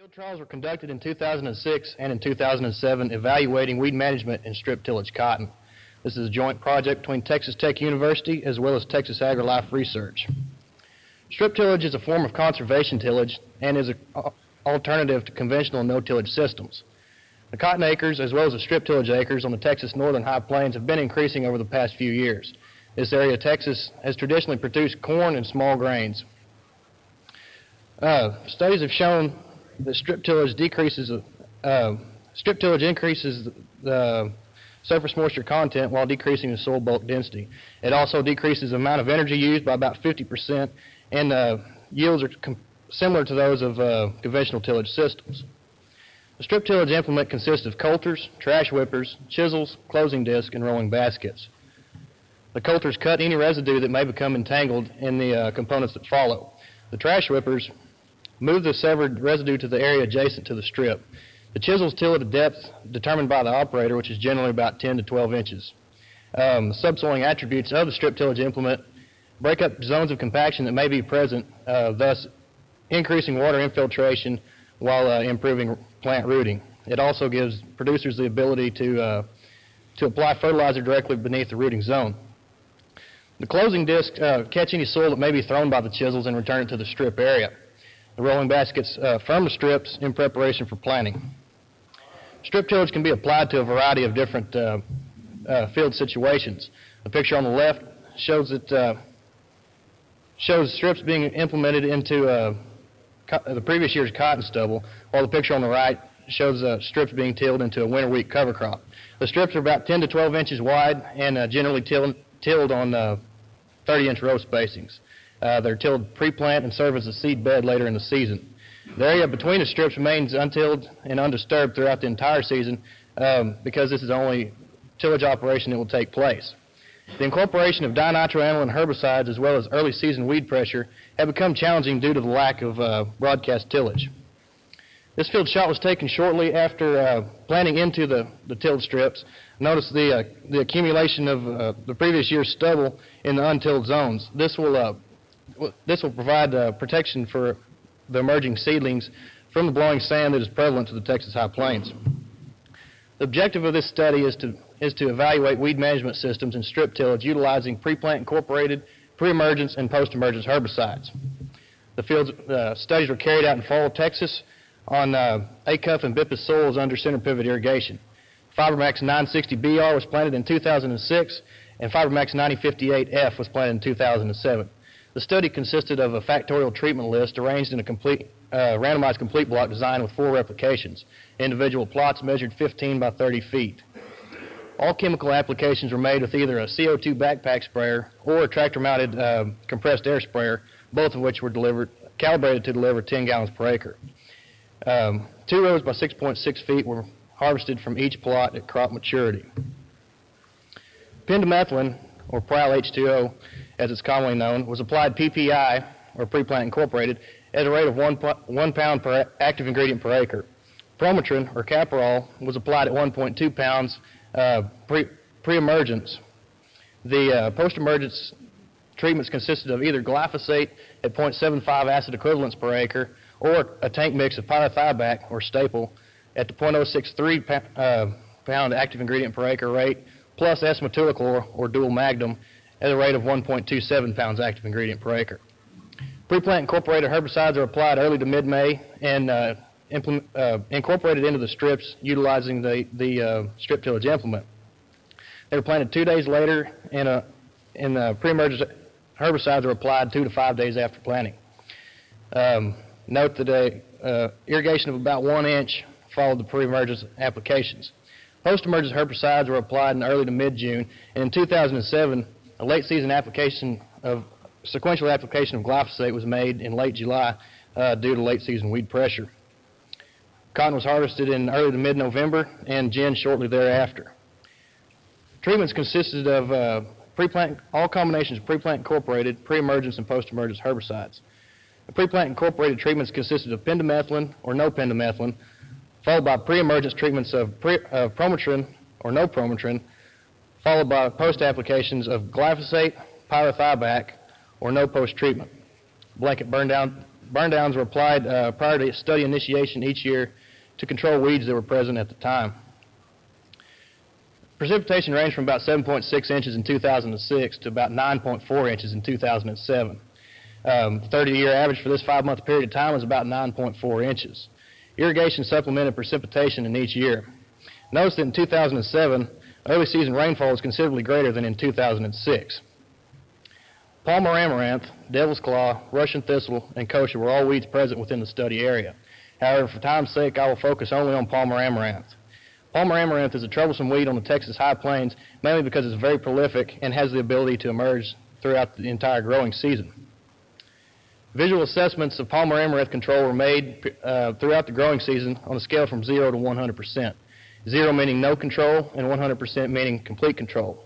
Field trials were conducted in 2006 and in 2007 evaluating weed management in strip tillage cotton. This is a joint project between Texas Tech University as well as Texas AgriLife Research. Strip tillage is a form of conservation tillage and is an alternative to conventional no-tillage systems. The cotton acres as well as the strip tillage acres on the Texas northern high plains have been increasing over the past few years. This area of Texas has traditionally produced corn and small grains. Studies have shown that strip tillage increases the surface moisture content while decreasing the soil bulk density. It also decreases the amount of energy used by about 50%, and yields are similar to those of conventional tillage systems. The strip tillage implement consists of coulters, trash whippers, chisels, closing discs, and rolling baskets. The coulters cut any residue that may become entangled in the components that follow. The trash whippers move the severed residue to the area adjacent to the strip. The chisels till at a depth determined by the operator, which is generally about 10 to 12 inches. The subsoiling attributes of the strip tillage implement break up zones of compaction that may be present, thus increasing water infiltration while improving plant rooting. It also gives producers the ability to apply fertilizer directly beneath the rooting zone. The closing discs catch any soil that may be thrown by the chisels and return it to the strip area. The rolling baskets firm the strips in preparation for planting. Strip tillage can be applied to a variety of different field situations. The picture on the left shows strips being implemented into the previous year's cotton stubble, while the picture on the right shows strips being tilled into a winter wheat cover crop. The strips are about 10 to 12 inches wide and generally tilled on 30-inch row spacings. They're tilled pre-plant and serve as a seed bed later in the season. The area between the strips remains untilled and undisturbed throughout the entire season because this is the only tillage operation that will take place. The incorporation of dinitroamylin herbicides as well as early season weed pressure have become challenging due to the lack of broadcast tillage. This field shot was taken shortly after planting into the tilled strips. Notice the accumulation of the previous year's stubble in the untilled zones. This will provide protection for the emerging seedlings from the blowing sand that is prevalent to the Texas High Plains. The objective of this study is to evaluate weed management systems in strip tillage utilizing pre-plant incorporated, pre-emergence, and post-emergence herbicides. The field studies were carried out in fall Texas on ACUF and BIPIS soils under center pivot irrigation. FiberMax 960BR was planted in 2006, and FiberMax 9058F was planted in 2007. The study consisted of a factorial treatment list arranged in a randomized complete block design with 4 replications. Individual plots measured 15 by 30 feet. All chemical applications were made with either a CO2 backpack sprayer or a tractor-mounted compressed air sprayer, both of which were calibrated to deliver 10 gallons per acre. 2 rows by 6.6 feet were harvested from each plot at crop maturity. Pendimethalin, or Pryl H2O, as it's commonly known, was applied PPI, or pre-plant incorporated, at a rate of 1 pound per active ingredient per acre. Prometrin, or Caparol, was applied at 1.2 pounds pre-emergence. The post-emergence treatments consisted of either glyphosate at 0.75 acid equivalents per acre or a tank mix of pyrethiobac, or staple, at the 0.063 pound active ingredient per acre rate, plus S-metolachlor, or dual magnum, at a rate of 1.27 pounds active ingredient per acre. Pre-plant incorporated herbicides are applied early to mid-May and incorporated into the strips utilizing the strip tillage implement. They were planted 2 days later, and pre-emergence herbicides are applied 2 to 5 days after planting. Note that irrigation of about 1 inch followed the pre-emergence applications. Post-emergence herbicides were applied in early to mid-June, and in 2007, a late season sequential application of glyphosate was made in late July due to late season weed pressure. Cotton was harvested in early to mid-November and gin shortly thereafter. Treatments consisted of all combinations of pre-plant incorporated, pre-emergence, and post-emergence herbicides. The pre-plant incorporated treatments consisted of pendimethalin or no pendimethalin, followed by pre-emergence treatments of Prometrin or no Prometrin, followed by post-applications of glyphosate, pyrethiobac, or no post-treatment. Blanket burn down Burn downs were applied prior to study initiation each year to control weeds that were present at the time. Precipitation ranged from about 7.6 inches in 2006 to about 9.4 inches in 2007. The 30-year average for this 5-month period of time was about 9.4 inches. Irrigation supplemented precipitation in each year. Notice that in 2007, early season rainfall was considerably greater than in 2006. Palmer amaranth, devil's claw, Russian thistle, and kochia were all weeds present within the study area. However, for time's sake, I will focus only on Palmer amaranth. Palmer amaranth is a troublesome weed on the Texas High Plains, mainly because it's very prolific and has the ability to emerge throughout the entire growing season. Visual assessments of Palmer amaranth control were made throughout the growing season on a scale from 0 to 100%. 0 meaning no control and 100% meaning complete control.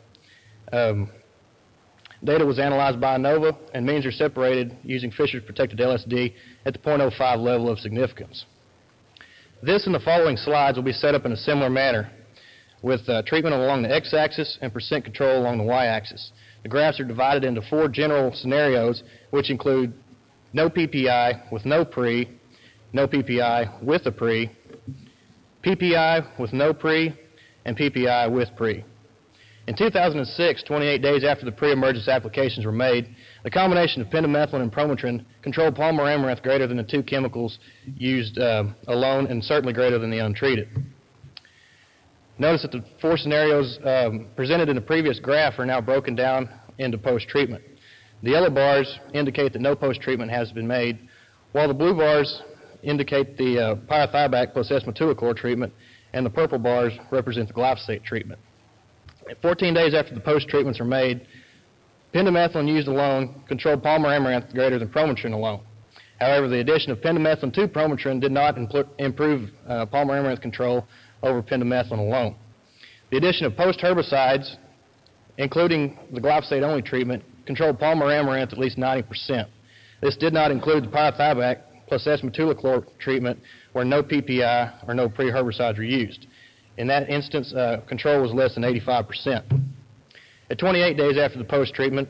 Data was analyzed by ANOVA, and means are separated using Fisher's Protected LSD at the 0.05 level of significance. This and the following slides will be set up in a similar manner, with treatment along the x-axis and percent control along the y-axis. The graphs are divided into 4 general scenarios, which include no PPI with no pre, no PPI with a pre, PPI with no pre, and PPI with pre. In 2006, 28 days after the pre-emergence applications were made, the combination of pendimethalin and permethrin controlled Palmer amaranth greater than the 2 chemicals used alone, and certainly greater than the untreated. Notice that the 4 scenarios presented in the previous graph are now broken down into post-treatment. The yellow bars indicate that no post-treatment has been made, while the blue bars indicate the pyrethiabac plus S-metolachlor treatment, and the purple bars represent the glyphosate treatment. 14 days after the post-treatments are made, pendimethalin used alone controlled Palmer amaranth greater than permethrin alone. However, the addition of pendimethalin to permethrin did not improve Palmer amaranth control over pendimethalin alone. The addition of post-herbicides, including the glyphosate-only treatment, controlled Palmer amaranth at least 90%. This did not include the pyrethiabac plus S-metolachlor treatment, where no PPI or no pre-herbicides were used. In that instance, control was less than 85%. At 28 days after the post-treatment,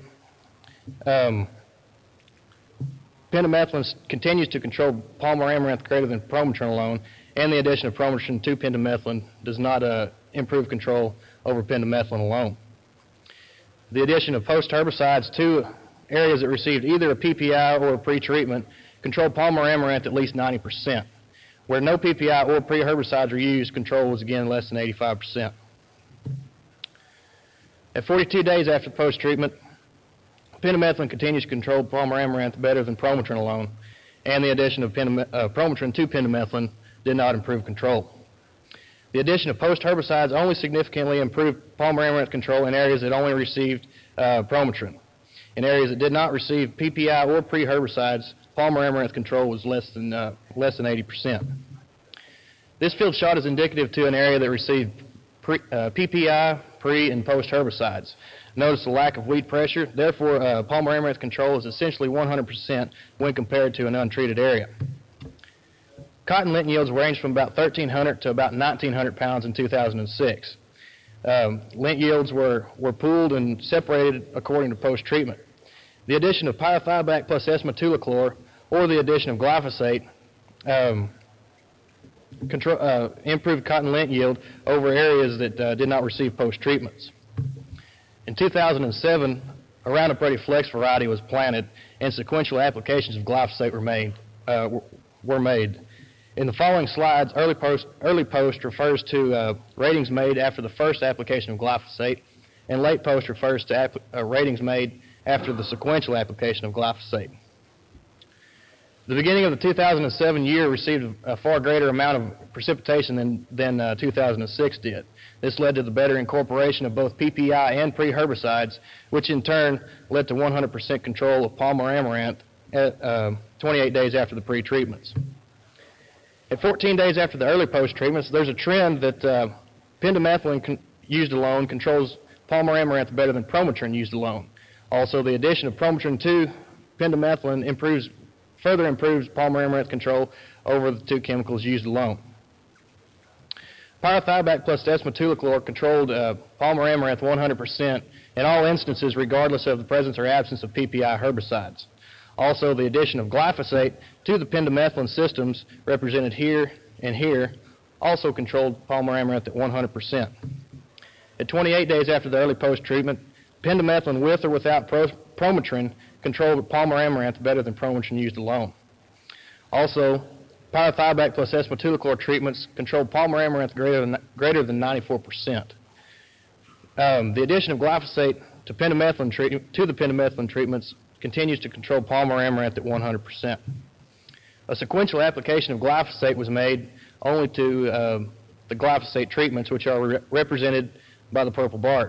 pendimethalin continues to control Palmer amaranth greater than permethrin alone, and the addition of permethrin to pendimethalin does not improve control over pendimethalin alone. The addition of post-herbicides to areas that received either a PPI or a pre-treatment controlled Palmer amaranth at least 90%. Where no PPI or pre-herbicides were used, control was again less than 85%. At 42 days after post-treatment, pendimethalin continues to control Palmer amaranth better than permethrin alone, and the addition of permethrin to pendimethalin did not improve control. The addition of post-herbicides only significantly improved Palmer amaranth control in areas that only received permethrin. In areas that did not receive PPI or pre-herbicides, Palmer amaranth control was less than 80%. This field shot is indicative to an area that received PPI, pre, and post-herbicides. Notice the lack of weed pressure. Therefore, Palmer amaranth control is essentially 100% when compared to an untreated area. Cotton lint yields ranged from about 1,300 to about 1,900 pounds in 2006. Lint yields were pooled and separated according to post-treatment. The addition of pyrethiabac plus S-metolachlor or the addition of glyphosate improved cotton lint yield over areas that did not receive post-treatments. In 2007, a Roundup Ready Flex variety was planted, and sequential applications of glyphosate were made. In the following slides, early post refers to ratings made after the first application of glyphosate, and late post refers to ratings made after the sequential application of glyphosate. The beginning of the 2007 year received a far greater amount of precipitation than 2006 did. This led to the better incorporation of both PPI and pre-herbicides, which in turn led to 100% control of Palmer amaranth at 28 days after the pre-treatments. At 14 days after the early post-treatments, there's a trend that pendimethalin used alone controls Palmer amaranth better than permethrin used alone. Also, the addition of permethrin to pendimethalin further improves Palmer amaranth control over the 2 chemicals used alone. Pyrethiabac plus S-metolachlor controlled Palmer amaranth 100% in all instances, regardless of the presence or absence of PPI herbicides. Also, the addition of glyphosate to the pendimethalin systems represented here and here also controlled Palmer amaranth at 100%. At 28 days after the early post-treatment, pendimethalin with or without Prometrin controlled Palmer amaranth better than Prometrin used alone. Also, Pyrethiabac plus S-metolachlor treatments controlled Palmer amaranth greater than 94%. The addition of glyphosate to the pendimethalin treatments continues to control Palmer amaranth at 100%. A sequential application of glyphosate was made only to the glyphosate treatments, which are represented by the purple bars.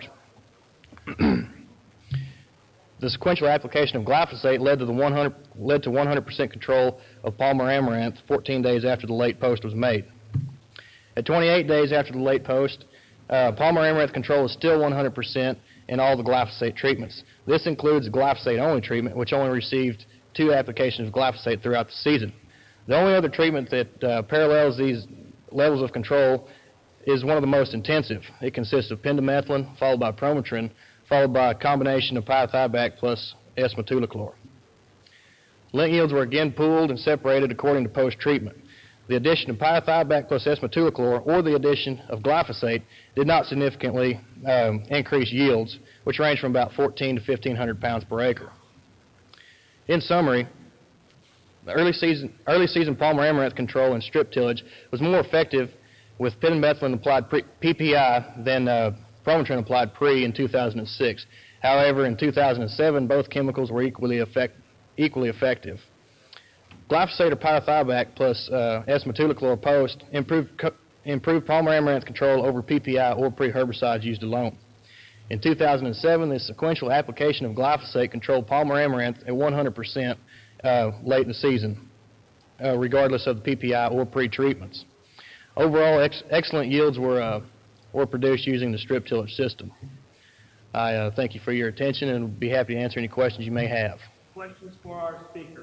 The sequential application of glyphosate led to 100% control of Palmer amaranth 14 days after the late post was made. At 28 days after the late post, Palmer amaranth control is still 100% in all the glyphosate treatments. This includes the glyphosate-only treatment, which only received 2 applications of glyphosate throughout the season. The only other treatment that parallels these levels of control is one of the most intensive. It consists of pendimethalin, followed by Prometrin, followed by a combination of Pyrethiabac plus S-metolachlor. Lint yields were again pooled and separated according to post-treatment. The addition of Pyrethiabac plus S-metolachlor or the addition of glyphosate did not significantly increase yields, which range from about 14 to 1,500 pounds per acre. In summary, the early season Palmer amaranth control and strip tillage was more effective with pendimethalin applied PPI than Prometrin applied pre in 2006. However, in 2007, both chemicals were equally effective. Glyphosate or Pyrethiabac plus S-metolachlor post improved Palmer amaranth control over PPI or pre-herbicides used alone. In 2007, the sequential application of glyphosate controlled Palmer amaranth at 100% late in the season, regardless of the PPI or pre-treatments. Overall, excellent yields were produced using the strip tillage system. I thank you for your attention and would be happy to answer any questions you may have. Questions for our speaker?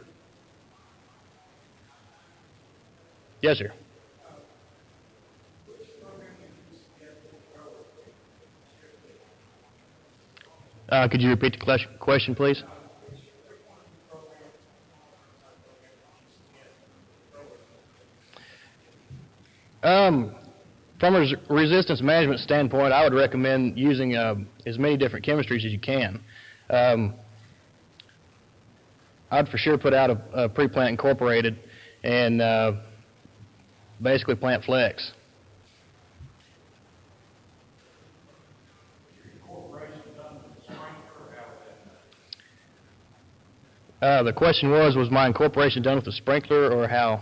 Yes, sir. Could you repeat the question, please? From a resistance management standpoint, I would recommend using as many different chemistries as you can. I'd for sure put out a pre-plant incorporated and basically plant flex. The question was my incorporation done with a sprinkler or how?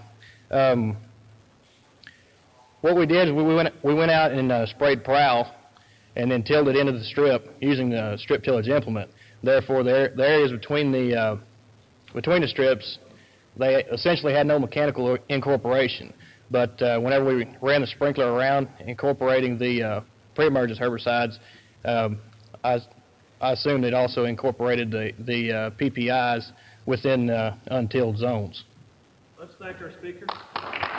What we did is we went out and sprayed prowl and then tilled it into the strip using the strip tillage implement. Therefore, the areas between the strips, they essentially had no mechanical incorporation. But whenever we ran the sprinkler around incorporating the pre-emergence herbicides, I assumed it also incorporated the PPIs within untilled zones. Let's thank our speaker.